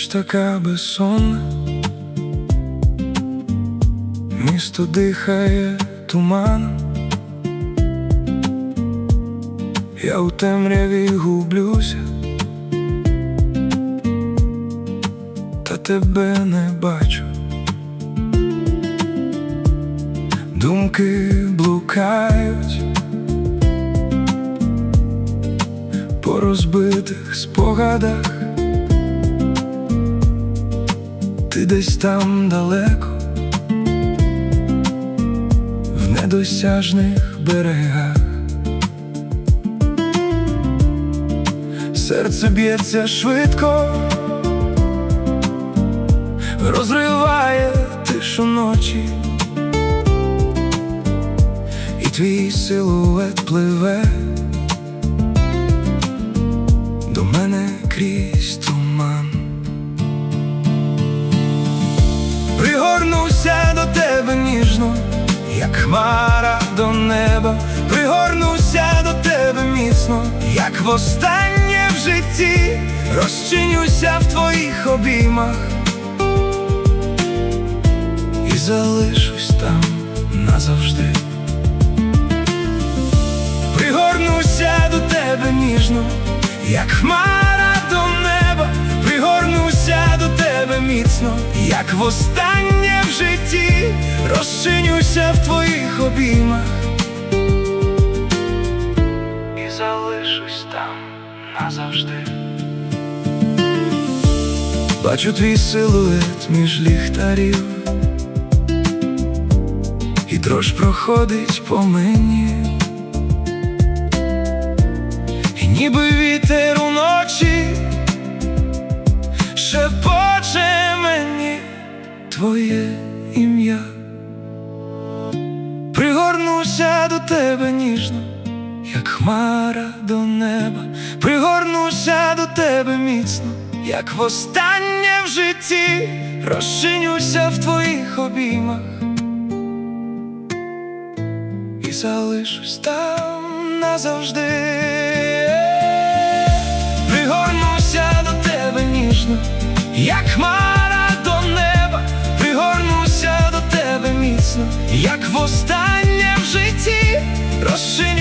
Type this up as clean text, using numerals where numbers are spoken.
така безсонна, місто дихає туманом, я у темряві гублюся, та тебе не бачу. Думки блукають по розбитих спогадах, ти десь там далеко, в недосяжних берегах. Серце б'ється швидко, розриває тишу ночі, і твій силует пливе до мене крізь туман. Пригорнуся до тебе ніжно, як хмара до неба. Пригорнуся до тебе міцно, як востаннє в житті. Розчинюся в твоїх обіймах і залишусь там назавжди. Пригорнуся до тебе ніжно, як хмара до неба. Пригорнуся до тебе міцно, як востаннє в житті. Розчинюся в твоїх обіймах і залишусь там назавжди. Бачу твій силует між ліхтарів, і дрож проходить по мені, і ніби вітер уночі шепоче мені твоє ім'я. Пригорнуся до тебе ніжно, як хмара до неба. Пригорнуся до тебе міцно, як востаннє в житті. Розчинюся в твоїх обіймах і залишусь там назавжди. Пригорнуся до тебе ніжно, як хмара до неба. Пригорнуся до тебе міцно, як востаннє в житті. Розчинюся